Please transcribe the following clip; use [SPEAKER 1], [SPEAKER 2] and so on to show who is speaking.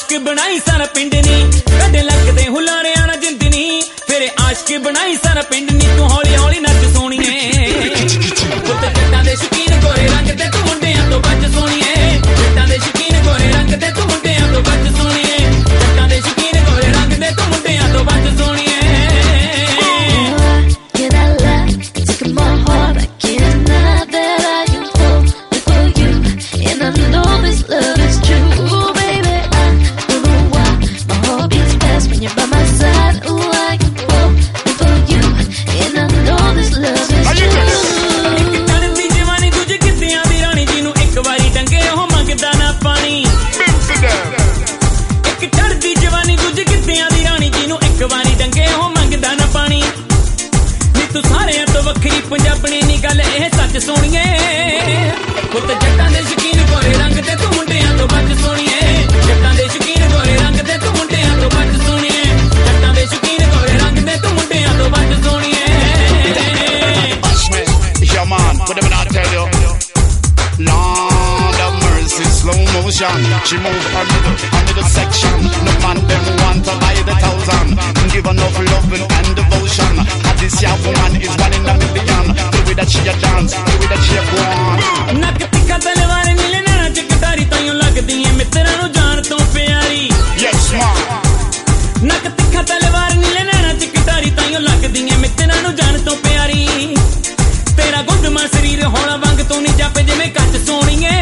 [SPEAKER 1] ਆਸ਼ਕ ਬਣਾਈ ਸਾਰਾ ਪਿੰਡ ਨੀ ਕੱਢ ਲੱਗਦੇ ਹੁਲਾਰਿਆਂ ਨਾਲ ਜਿੰਦ ਨੀ ਫਿਰ ਆਸ਼ਕ ਬਣਾਈ ਸਾਰਾ ਪਿੰਡ ਨੀ ਤੂੰ ਹੌਲੀ ਹੌਲੀ ਨੱਚ ਸੋਣੀਏ ਪੁੱਤ ਜੱਟਾਂ ਦੇ ਸ਼ੌਕੀਨ ਗੋਰੇ ਰੰਗ ਤੇ ਤੂੰ ਮੁੰਡਿਆਂ ਤੋਂ ਬੱਚ ਸੋਣੀਏ ਜੱਟਾਂ ਦੇ ਸ਼ੌਕੀਨ ਗੋਰੇ ਰੰਗ ਤੇ ਤੂੰ ਮੁੰਡਿਆਂ ਤੋਂ ਬੱਚ ਸੋਣੀਏ ਜੱਟਾਂ ਦੇ ਸ਼ੌਕੀਨ ਗੋਰੇ ਰੰਗ ਤੇ ਤੂੰ ਮੁੰਡਿਆਂ ਤੋਂ ਬੱਚ ਸੋਣੀਏ ਪੰਜਾਬਣੀ ਨੀ ਗੱਲ ਇਹ ਸੱਚ ਸੋਣੀਏ ਪੁੱਤ ਜੱਟਾਂ ਦੇ ਸ਼ੌਕੀਨ ਗੋਰੇ ਰੰਗ ਤੇ ਤੂੰ ਮੁੰਡਿਆਂ ਤੋਂ ਬੱਚ ਸੋਣੀਏ ਜੱਟਾਂ ਦੇ ਸ਼ੌਕੀਨ ਗੋਰੇ ਰੰਗ ਤੇ ਤੂੰ ਮੁੰਡਿਆਂ ਤੋਂ ਬੱਚ ਸੋਣੀਏ ਜੱਟਾਂ ਦੇ ਸ਼ੌਕੀਨ ਗੋਰੇ ਰੰਗ ਤੇ ਤੂੰ ਮੁੰਡਿਆਂ ਤੋਂ ਬੱਚ ਸੋਣੀਏ
[SPEAKER 2] Yeah man, whatever I tell you Lord of mercy, slow motion She move her middle section No man them want to buy the 1,000 Give enough loving and devotion And this young woman is one in a million The way that she a dance, the way that she a go on
[SPEAKER 1] ਨੱਕ ਤਿੱਖਾ ਤਲਵਾਰ ਨੀਲੇ ਨੈਣਾ ਚ ਕਟਾਰੀ ਤਾਈਓ ਲੱਗਦੀ ਏ ਮਿੱਤਰਾਂ ਨੂੰ ਜਾਨ ਤੋਂ ਪਿਆਰੀ
[SPEAKER 2] Yes man
[SPEAKER 1] ਨੱਕ ਤਿੱਖਾ ਤਲਵਾਰ ਨੀਲੇ ਨੈਣਾ ਚ ਕਟਾਰੀ ਤਾਈਓ ਲੱਗਦੀ ਏ ਮਿੱਤਰਾਂ ਨੂੰ ਜਾਨ ਤੋਂ ਪਿਆਰੀ ਤੇਰਾ ਗੁੰਦਮਾ ਸਰੀਰ ਹੌਲਾ ਵਾਂਗ ਤੂੰ ਨੀ ਜੱਪ ਜਿਵੇਂ ਕੱਚ ਸੋਣੀਏ